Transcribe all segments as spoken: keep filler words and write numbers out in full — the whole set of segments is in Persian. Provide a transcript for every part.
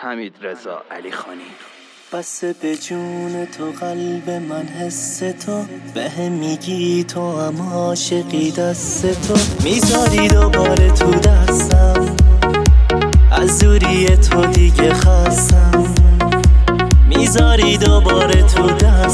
حمیدرضا علیخانی. بس به جون تو قلب من حس تو به میگی تو هم عاشقی دست تو میذاری دوباره تو دستم از دوری تو دیگه خستم میذاری دوباره تو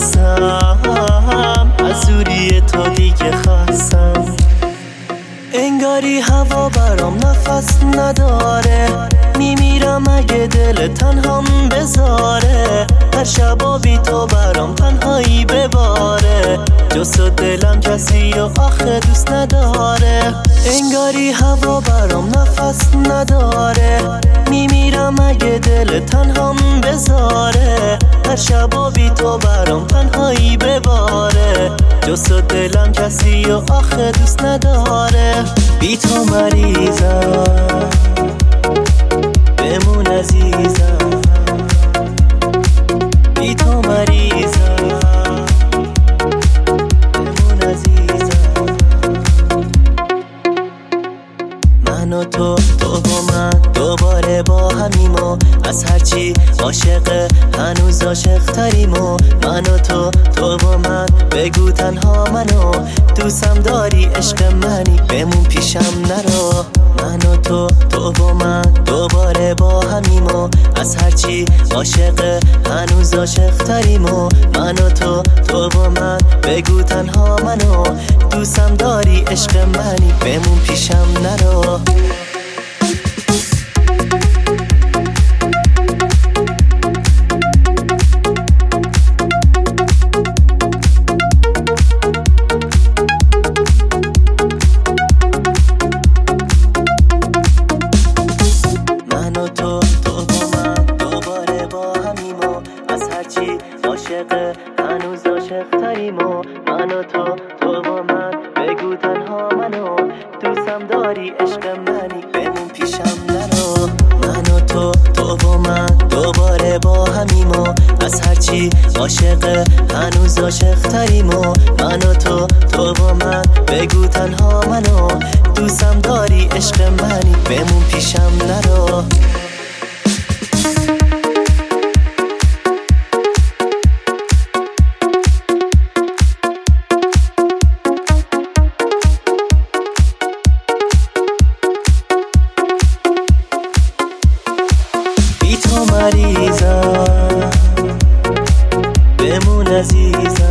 دستم از دوری تو دیگه خستم انگاری هوا برام نفس نداره میمیرم اگه دل تنهام بذاره هر شبا بی تو برام تنهایی بباره جز تو دلم کسی و آخه دوست نداره انگاری هوا برام نفس نداره میمیرم اگه دل تنهام بذاره هر شبا بی تو برام تنهایی بباره جز تو دلم کسی و آخه دوست نداره بی تو مریضم بمون عزیزم بی تو مریضم بمون عزیزم من و تو تو و من دوباره با همیم و از هرچی عاشق هنوز عاشق تریم و من و تو تو و من بگو تنها منو دوستم داری عشق منی بمون پیشم نرو من و تو تو و من دوباره با همیم و از هرچی عاشق هنوز عاشق تریم و من و تو تو و من بگو تنها منو دوستم داری عشق منی بمون پیشم نرو عاشق هنوز عاشق تریم و من و تو تو و من بگو تنها منو دوستم داری عشق منی بمون پیشم نرو من و تو تو و من دوباره با همیم و از هرچی عاشق هنوز عاشق تریم و من و تو تو و من بگو تنها منو دوستم داری عشق منی بمون پیشم نرو مریضم بمون عزیزم